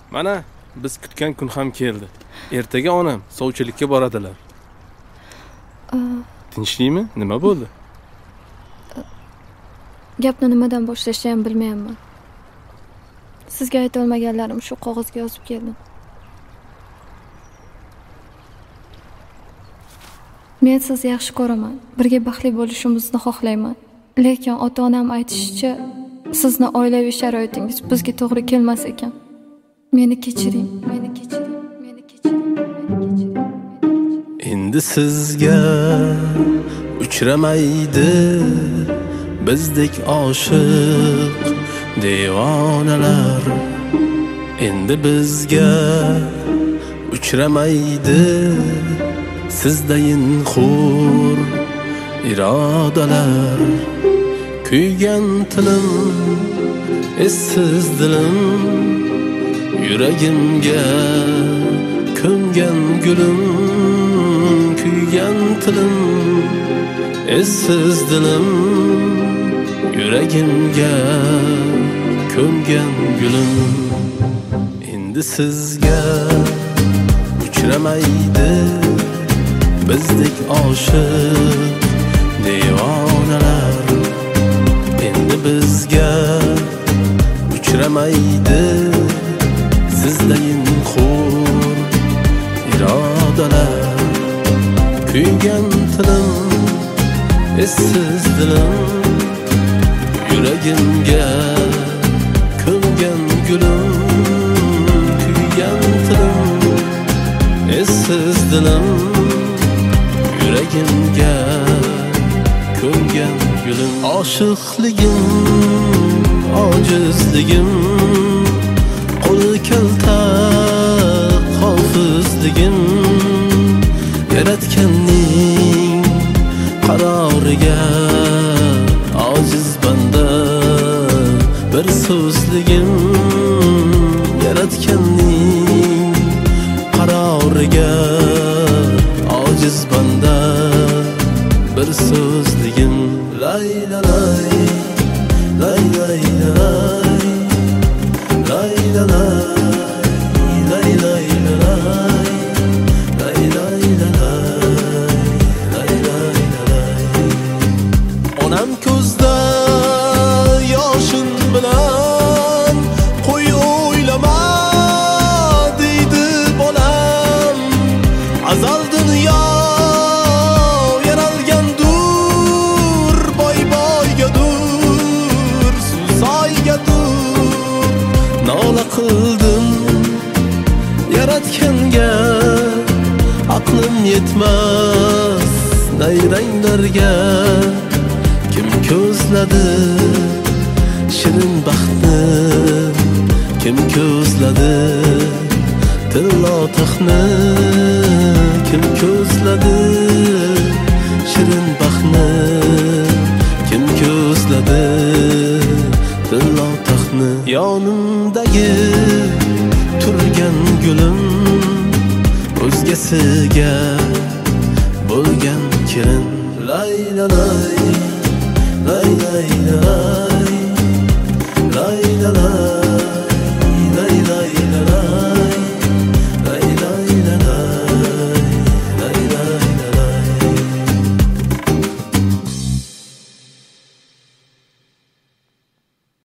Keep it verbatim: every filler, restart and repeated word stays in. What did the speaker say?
Mana biz kutgan kun ham keldi. Ertaga onam sovchilikka boradilar. Tinchlikmi? Nima bo'ldi? Gapni nimadan boshlashni ham bilmayapman. Sizga ayta olmaganlarim shu qog'ozga yozib keldim. Men sizni yaxshi ko'raman. Birga baxtli bo'lishimizni xohlayman. Lekin ota-onam aytishicha, sizni oilaviy sharoitingiz bizga to'g'ri kelmas ekan. Meni kechiring, meni kechiring, meni kechiring, meni kechiring. Endi sizga uchramaydi bizdek oshiq devonalar. Endi bizga uchramaydi sizdayin xur irodalar. Kuygan tilim, essiz dilim, yuragimga ko'mgan gulim. Kuygan tilim, essiz dilim, yuragimga ko'mgan gulim. Endi sizga uchramaydi bizdek oshiq devonalar. Endi bizga uchramaydi sizdayin xur irodalar. Kuygan tilim, essiz dilim, yuragimga ko'mgan gulim. Kuygan tilim, essiz dilim, yuragimga ko'mgan gulim. Oshiqligim, ojizligim, qo'li kalta hofizligim. Yaratganning qaroriga ojiz banda bir so'zligim. Yaratganning qaroriga ojiz banda bir so'zligim. Lay la lay, lay lay lay, lay la lay, lay lay lay, lay lay lay, lay lay lay. Onam ko'zda yoshim bilan qo'y o'ylama deydi bolam. Azal dunyo yaralgandur, boy boygadur, suvsoygadur. Nola qildim yaratganga, aqlim yetmas nayranglarga. Kim ko'zladi shirin baxtni, kim ko'zladi tillo taxtni. Kim ko'zladi shirin baxtni, kim ko'zladi tillo taxtni. Yonimdagi turgan gulim, o'zgasiga bo'lgan kelin. Lay la lay, lay lay lay.